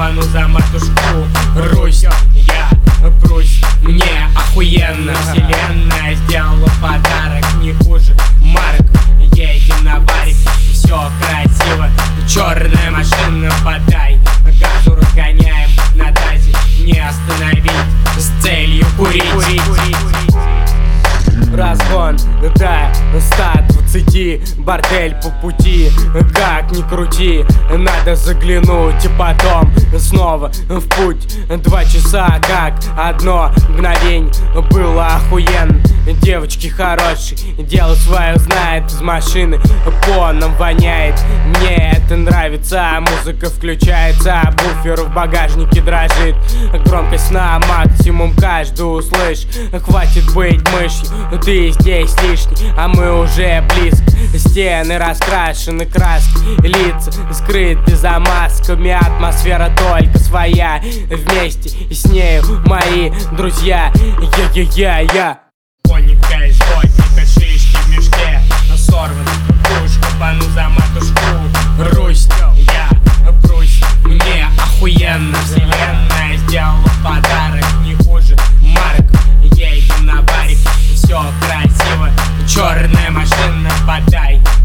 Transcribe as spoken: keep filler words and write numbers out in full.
копану за матушку Русь. Я прусь, мне охуенно. Вселенная сделала подарок не хуже марок. Едем на барик, все красиво. Черная машина, подай газу, разгоняем на дазе. Не остановить с целью курить. Разгон до ста двадцати, бордель по пути. Как ни крути, надо заглянуть и потом снова в путь. Два часа как одно мгновенье, было охуенно. Девочки хорошие, дело свое знает. Из машины по нам воняет. Мне это нравится, музыка включается, буфер в багажнике дрожит. Громкость на максимум, каждый услышь. Хватит быть мышью, ты здесь лишний, а мы уже близко. Стены раскрашены краской, лица скрыты за масками. Атмосфера только своя, вместе с нею мои друзья. Я-я-я-я. Конника из водника, шишки в мешке, сорван пушка, пану за матушку Русь. Я прусь, мне охуенно. Вселенная сделала подарок не хуже марок. Едем на барик, все красиво. Черная машина, подай